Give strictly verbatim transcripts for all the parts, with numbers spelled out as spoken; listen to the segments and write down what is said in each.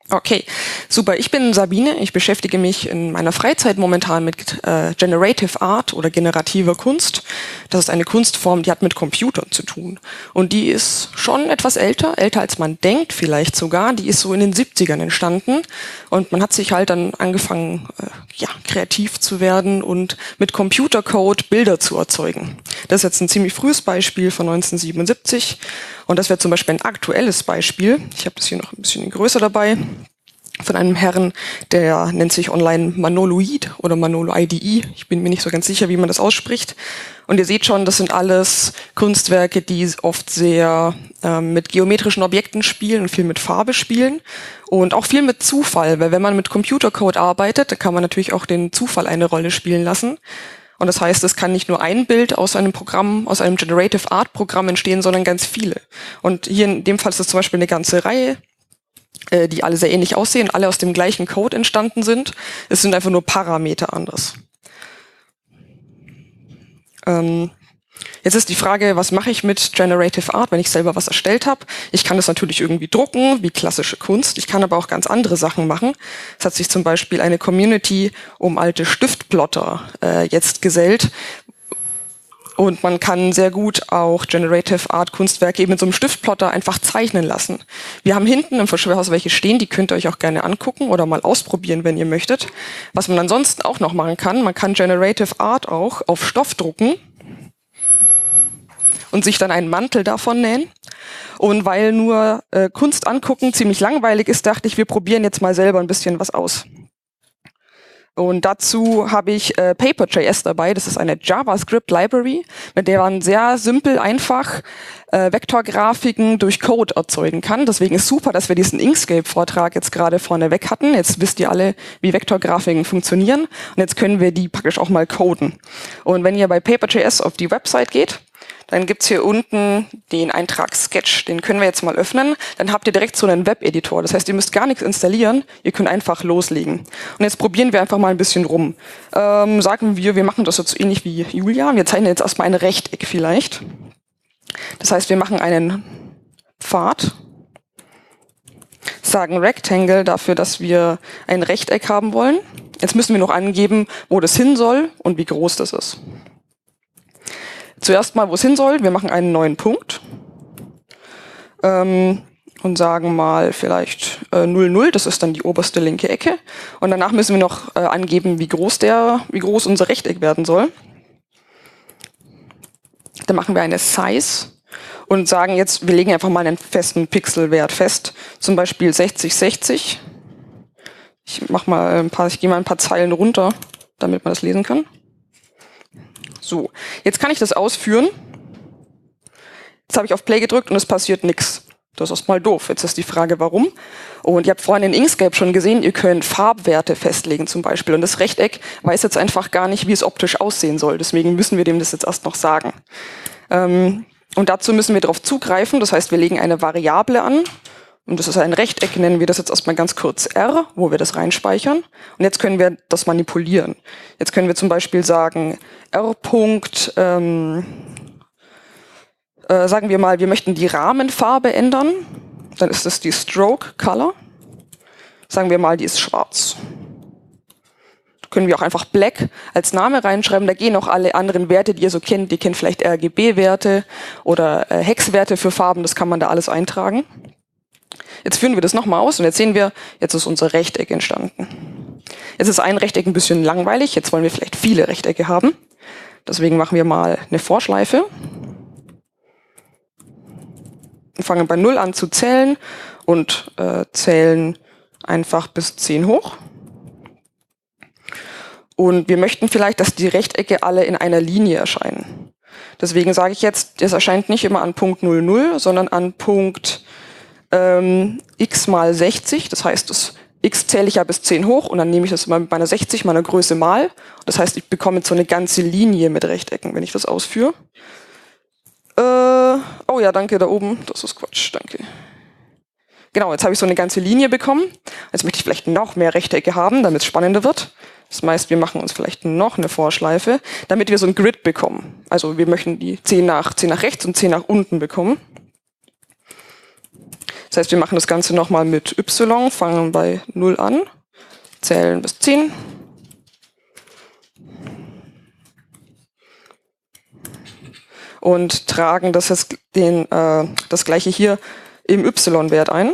Okay, super. Ich bin Sabine. Ich beschäftige mich in meiner Freizeit momentan mit äh, Generative Art oder generativer Kunst. Das ist eine Kunstform, die hat mit Computern zu tun. Und die ist schon etwas älter, älter als man denkt vielleicht sogar. Die ist so in den siebzigern entstanden. Und man hat sich halt dann angefangen, äh, ja, kreativ zu werden und mit Computercode Bilder zu erzeugen. Das ist jetzt ein ziemlich frühes Beispiel von neunzehnhundertsiebenundsiebzig. Und das wäre zum Beispiel ein aktuelles Beispiel. Ich habe das hier noch ein bisschen größer dabei. Von einem Herrn, der nennt sich online Manoloid oder Manolo I D E. Ich bin mir nicht so ganz sicher, wie man das ausspricht. Und ihr seht schon, das sind alles Kunstwerke, die oft sehr ähm, mit geometrischen Objekten spielen und viel mit Farbe spielen und auch viel mit Zufall, weil wenn man mit Computercode arbeitet, dann kann man natürlich auch den Zufall eine Rolle spielen lassen. Und das heißt, es kann nicht nur ein Bild aus einem Programm, aus einem Generative Art Programm entstehen, sondern ganz viele. Und hier in dem Fall ist es zum Beispiel eine ganze Reihe, die alle sehr ähnlich aussehen, alle aus dem gleichen Code entstanden sind. Es sind einfach nur Parameter anders. Ähm, jetzt ist die Frage, was mache ich mit Generative Art, wenn ich selber was erstellt habe? Ich kann das natürlich irgendwie drucken, wie klassische Kunst. Ich kann aber auch ganz andere Sachen machen. Es hat sich zum Beispiel eine Community um alte Stiftplotter äh, jetzt gesellt. Und man kann sehr gut auch Generative Art Kunstwerke eben mit so einem Stiftplotter einfach zeichnen lassen. Wir haben hinten im Verschwörhaus welche stehen, die könnt ihr euch auch gerne angucken oder mal ausprobieren, wenn ihr möchtet. Was man ansonsten auch noch machen kann, man kann Generative Art auch auf Stoff drucken und sich dann einen Mantel davon nähen. Und weil nur äh, Kunst angucken ziemlich langweilig ist, dachte ich, wir probieren jetzt mal selber ein bisschen was aus. Und dazu habe ich äh, Paper.js dabei. Das ist eine JavaScript-Library, mit der man sehr simpel, einfach äh, Vektorgrafiken durch Code erzeugen kann. Deswegen ist super, dass wir diesen Inkscape-Vortrag jetzt gerade vorne weg hatten. Jetzt wisst ihr alle, wie Vektorgrafiken funktionieren. Und jetzt können wir die praktisch auch mal coden. Und wenn ihr bei Paper.js auf die Website geht, dann gibt's hier unten den Eintrag Sketch. Den können wir jetzt mal öffnen. Dann habt ihr direkt so einen Web-Editor. Das heißt, ihr müsst gar nichts installieren. Ihr könnt einfach loslegen. Und jetzt probieren wir einfach mal ein bisschen rum. Ähm, sagen wir, wir machen das jetzt so ähnlich wie Julia. Wir zeichnen jetzt erstmal ein Rechteck vielleicht. Das heißt, wir machen einen Pfad. Sagen Rectangle dafür, dass wir ein Rechteck haben wollen. Jetzt müssen wir noch angeben, wo das hin soll und wie groß das ist. Zuerst mal, wo es hin soll. Wir machen einen neuen Punkt ähm, und sagen mal vielleicht äh, null, null. Das ist dann die oberste linke Ecke. Und danach müssen wir noch äh, angeben, wie groß der, wie groß unser Rechteck werden soll. Dann machen wir eine Size und sagen jetzt, wir legen einfach mal einen festen Pixelwert fest. Zum Beispiel sechzig, sechzig. Ich mach mal ein paar, ich gehe mal ein paar Zeilen runter, damit man das lesen kann. So, jetzt kann ich das ausführen. Jetzt habe ich auf Play gedrückt und es passiert nichts. Das ist mal doof. Jetzt ist die Frage, warum. Und ihr habt vorhin in Inkscape schon gesehen, ihr könnt Farbwerte festlegen zum Beispiel. Und das Rechteck weiß jetzt einfach gar nicht, wie es optisch aussehen soll. Deswegen müssen wir dem das jetzt erst noch sagen. Ähm, und dazu müssen wir darauf zugreifen. Das heißt, wir legen eine Variable an. Und das ist ein Rechteck, nennen wir das jetzt erstmal ganz kurz R, wo wir das reinspeichern. Und jetzt können wir das manipulieren. Jetzt können wir zum Beispiel sagen, R. Ähm, äh, sagen wir mal, wir möchten die Rahmenfarbe ändern. Dann ist das die Stroke Color. Sagen wir mal, die ist schwarz. Da können wir auch einfach Black als Name reinschreiben. Da gehen auch alle anderen Werte, die ihr so kennt. Ihr kennt vielleicht R G B-Werte oder äh, Hexwerte für Farben. Das kann man da alles eintragen. Jetzt führen wir das nochmal aus und jetzt sehen wir, jetzt ist unser Rechteck entstanden. Jetzt ist ein Rechteck ein bisschen langweilig, jetzt wollen wir vielleicht viele Rechtecke haben. Deswegen machen wir mal eine Vorschleife. Und fangen bei null an zu zählen und äh, zählen einfach bis zehn hoch. Und wir möchten vielleicht, dass die Rechtecke alle in einer Linie erscheinen. Deswegen sage ich jetzt, es erscheint nicht immer an Punkt null null, sondern an Punkt Ähm, x mal sechzig, das heißt, das x zähle ich ja bis zehn hoch und dann nehme ich das immer mit meiner sechzig, meiner Größe mal. Das heißt, ich bekomme jetzt so eine ganze Linie mit Rechtecken, wenn ich das ausführe. Äh, oh ja, danke, da oben, das ist Quatsch, danke. Genau, jetzt habe ich so eine ganze Linie bekommen. Jetzt möchte ich vielleicht noch mehr Rechtecke haben, damit es spannender wird. Das heißt, wir machen uns vielleicht noch eine Vorschleife, damit wir so ein Grid bekommen. Also wir möchten die zehn nach, zehn nach rechts und zehn nach unten bekommen. Das heißt, wir machen das Ganze nochmal mit y, fangen bei null an, zählen bis zehn. Und tragen das, jetzt den, äh, das gleiche hier im y-Wert ein.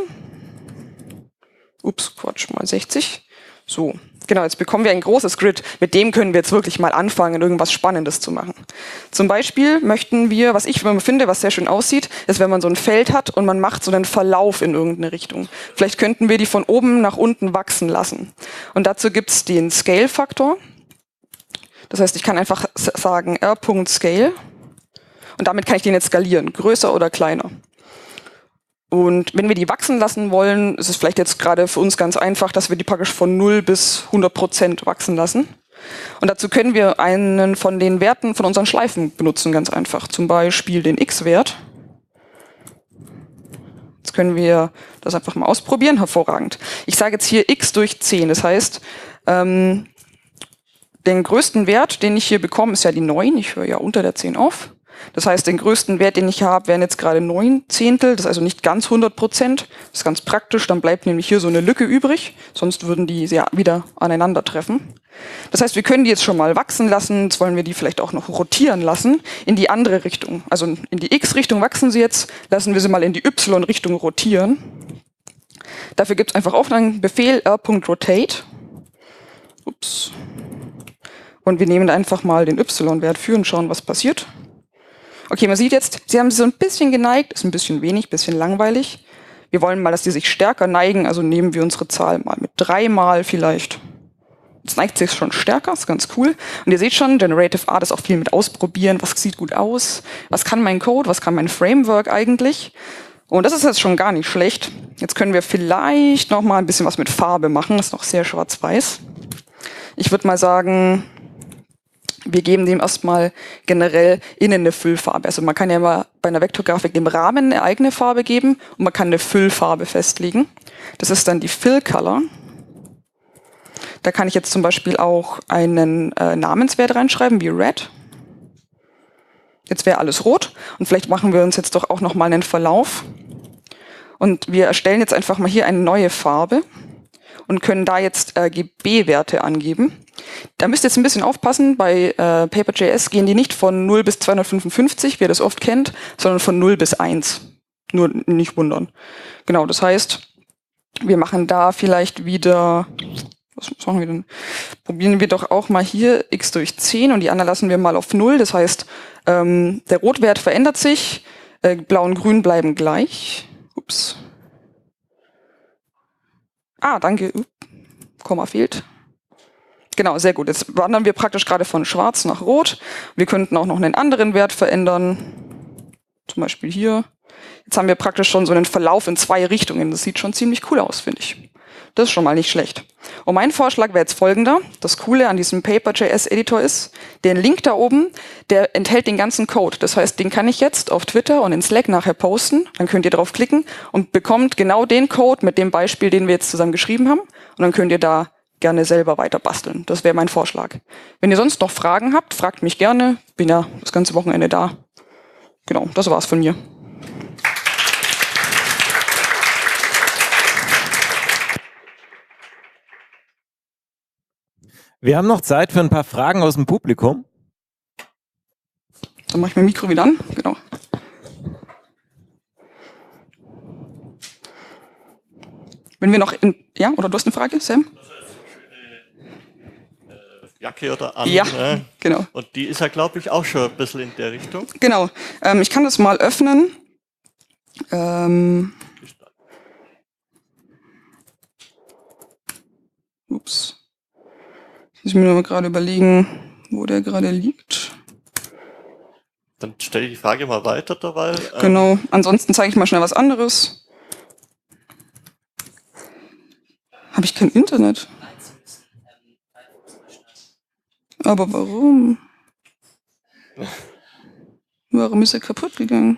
Ups, Quatsch, mal sechzig. So, genau, jetzt bekommen wir ein großes Grid. Mit dem können wir jetzt wirklich mal anfangen, irgendwas Spannendes zu machen. Zum Beispiel möchten wir, was ich finde, was sehr schön aussieht, ist, wenn man so ein Feld hat und man macht so einen Verlauf in irgendeine Richtung. Vielleicht könnten wir die von oben nach unten wachsen lassen. Und dazu gibt es den Scale-Faktor. Das heißt, ich kann einfach sagen r.scale und damit kann ich den jetzt skalieren, größer oder kleiner. Und wenn wir die wachsen lassen wollen, ist es vielleicht jetzt gerade für uns ganz einfach, dass wir die praktisch von null bis hundert Prozent wachsen lassen. Und dazu können wir einen von den Werten von unseren Schleifen benutzen, ganz einfach. Zum Beispiel den x-Wert. Jetzt können wir das einfach mal ausprobieren, hervorragend. Ich sage jetzt hier x durch zehn, das heißt, ähm, den größten Wert, den ich hier bekomme, ist ja die neun, ich höre ja unter der zehn auf. Das heißt, den größten Wert, den ich habe, wären jetzt gerade neun Zehntel, das ist also nicht ganz hundert Prozent. Das ist ganz praktisch, dann bleibt nämlich hier so eine Lücke übrig, sonst würden die ja wieder aneinandertreffen. Das heißt, wir können die jetzt schon mal wachsen lassen, jetzt wollen wir die vielleicht auch noch rotieren lassen in die andere Richtung. Also in die x-Richtung wachsen sie jetzt, lassen wir sie mal in die y-Richtung rotieren. Dafür gibt es einfach auch einen Befehl r.rotate. Ups. Und wir nehmen einfach mal den y-Wert für und schauen, was passiert. Okay, man sieht jetzt, sie haben sich so ein bisschen geneigt, ist ein bisschen wenig, bisschen langweilig. Wir wollen mal, dass die sich stärker neigen, also nehmen wir unsere Zahl mal mit dreimal vielleicht. Jetzt neigt sich schon stärker, ist ganz cool. Und ihr seht schon, Generative Art ist auch viel mit ausprobieren, was sieht gut aus, was kann mein Code, was kann mein Framework eigentlich. Und das ist jetzt schon gar nicht schlecht. Jetzt können wir vielleicht noch mal ein bisschen was mit Farbe machen, das ist noch sehr schwarz-weiß. Ich würde mal sagen, wir geben dem erstmal generell innen eine Füllfarbe. Also man kann ja mal bei einer Vektorgrafik dem Rahmen eine eigene Farbe geben und man kann eine Füllfarbe festlegen. Das ist dann die Fill Color. Da kann ich jetzt zum Beispiel auch einen äh, Namenswert reinschreiben, wie Red. Jetzt wäre alles rot und vielleicht machen wir uns jetzt doch auch noch mal einen Verlauf. Und wir erstellen jetzt einfach mal hier eine neue Farbe und können da jetzt R G B-Werte angeben. Da müsst ihr jetzt ein bisschen aufpassen, bei äh, Paper.js gehen die nicht von null bis zweihundertfünfundfünfzig, wie ihr das oft kennt, sondern von null bis eins. Nur nicht wundern. Genau, das heißt, wir machen da vielleicht wieder, was machen wir denn? Probieren wir doch auch mal hier x durch zehn und die anderen lassen wir mal auf null. Das heißt, ähm, der Rotwert verändert sich, äh, Blau und Grün bleiben gleich. Ups. Ah, danke. Upp. Komma fehlt. Genau, sehr gut. Jetzt wandern wir praktisch gerade von schwarz nach rot. Wir könnten auch noch einen anderen Wert verändern. Zum Beispiel hier. Jetzt haben wir praktisch schon so einen Verlauf in zwei Richtungen. Das sieht schon ziemlich cool aus, finde ich. Das ist schon mal nicht schlecht. Und mein Vorschlag wäre jetzt folgender. Das Coole an diesem Paper.js-Editor ist, den Link da oben, der enthält den ganzen Code. Das heißt, den kann ich jetzt auf Twitter und in Slack nachher posten. Dann könnt ihr drauf klicken und bekommt genau den Code mit dem Beispiel, den wir jetzt zusammen geschrieben haben. Und dann könnt ihr da gerne selber weiter basteln. Das wäre mein Vorschlag. Wenn ihr sonst noch Fragen habt, fragt mich gerne. Bin ja das ganze Wochenende da. Genau, das war's von mir. Wir haben noch Zeit für ein paar Fragen aus dem Publikum. Dann mache ich mein Mikro wieder an. Genau. Wenn wir noch in, ja, oder du hast eine Frage, Sam? Jacke oder an. Ja, ne? genau. Und die ist ja, glaube ich, auch schon ein bisschen in der Richtung. Genau. Ähm, ich kann das mal öffnen. Ähm, ups. Muss ich mir nur mal gerade überlegen, wo der gerade liegt. Dann stelle ich die Frage mal weiter dabei. Genau. Ansonsten zeige ich mal schnell was anderes. Habe ich kein Internet? Aber warum? Warum ist er kaputt gegangen?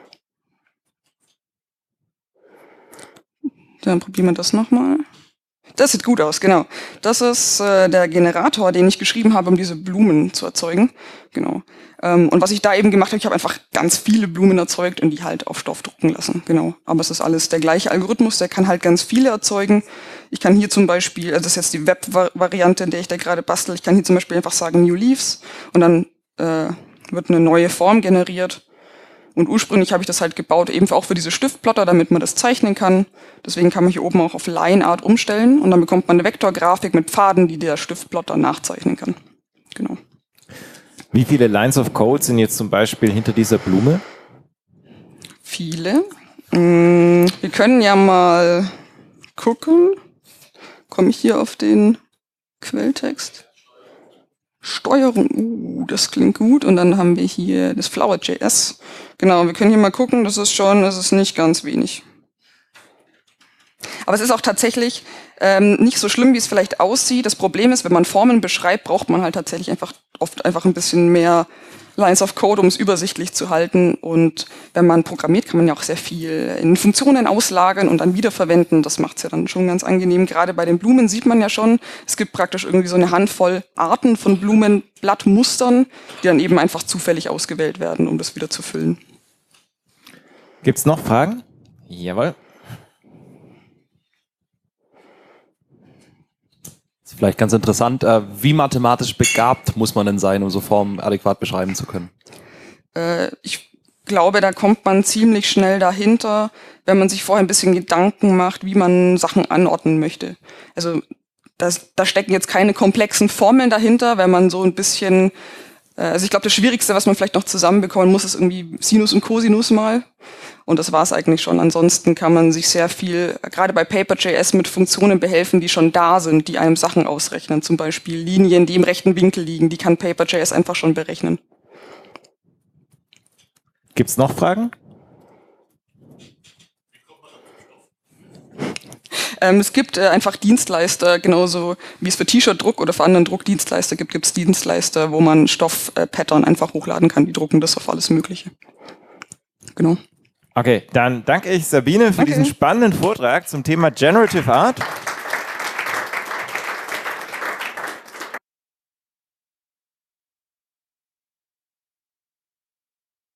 Dann probieren wir das nochmal. Das sieht gut aus, genau. Das ist äh, der Generator, den ich geschrieben habe, um diese Blumen zu erzeugen. Genau. Ähm, und was ich da eben gemacht habe, ich habe einfach ganz viele Blumen erzeugt und die halt auf Stoff drucken lassen. Genau. Aber es ist alles der gleiche Algorithmus, der kann halt ganz viele erzeugen. Ich kann hier zum Beispiel, also das ist jetzt die Web-Variante, in der ich da gerade bastel, ich kann hier zum Beispiel einfach sagen New Leaves und dann äh, wird eine neue Form generiert. Und ursprünglich habe ich das halt gebaut, eben auch für diese Stiftplotter, damit man das zeichnen kann. Deswegen kann man hier oben auch auf Line Art umstellen und dann bekommt man eine Vektorgrafik mit Pfaden, die der Stiftplotter nachzeichnen kann. Genau. Wie viele Lines of Code sind jetzt zum Beispiel hinter dieser Blume? Viele. Wir können ja mal gucken. Komme ich hier auf den Quelltext? Steuerung, uh, das klingt gut. Und dann haben wir hier das Flower.js. Genau, wir können hier mal gucken, das ist schon, das ist nicht ganz wenig. Aber es ist auch tatsächlich ähm, nicht so schlimm, wie es vielleicht aussieht. Das Problem ist, wenn man Formen beschreibt, braucht man halt tatsächlich einfach oft einfach ein bisschen mehr Lines of Code, um es übersichtlich zu halten. Und wenn man programmiert, kann man ja auch sehr viel in Funktionen auslagern und dann wiederverwenden. Das macht es ja dann schon ganz angenehm. Gerade bei den Blumen sieht man ja schon, es gibt praktisch irgendwie so eine Handvoll Arten von Blumenblattmustern, die dann eben einfach zufällig ausgewählt werden, um das wieder zu füllen. Gibt es noch Fragen? Jawohl. Das ist vielleicht ganz interessant. Äh, wie mathematisch begabt muss man denn sein, um so Formen adäquat beschreiben zu können? Äh, ich glaube, da kommt man ziemlich schnell dahinter, wenn man sich vorher ein bisschen Gedanken macht, wie man Sachen anordnen möchte. Also das, da stecken jetzt keine komplexen Formeln dahinter, wenn man so ein bisschen, äh, also ich glaube, das Schwierigste, was man vielleicht noch zusammenbekommen muss, ist irgendwie Sinus und Cosinus mal. Und das war es eigentlich schon. Ansonsten kann man sich sehr viel, gerade bei Paper.js, mit Funktionen behelfen, die schon da sind, die einem Sachen ausrechnen. Zum Beispiel Linien, die im rechten Winkel liegen, die kann Paper.js einfach schon berechnen. Gibt es noch Fragen? Ähm, es gibt äh, einfach Dienstleister, genauso wie es für T-Shirt-Druck oder für anderen Druckdienstleister gibt, gibt es Dienstleister, wo man Stoff-Pattern äh, einfach hochladen kann. Die drucken das auf alles Mögliche. Genau. Okay, dann danke ich Sabine für Danke. diesen spannenden Vortrag zum Thema Generative Art.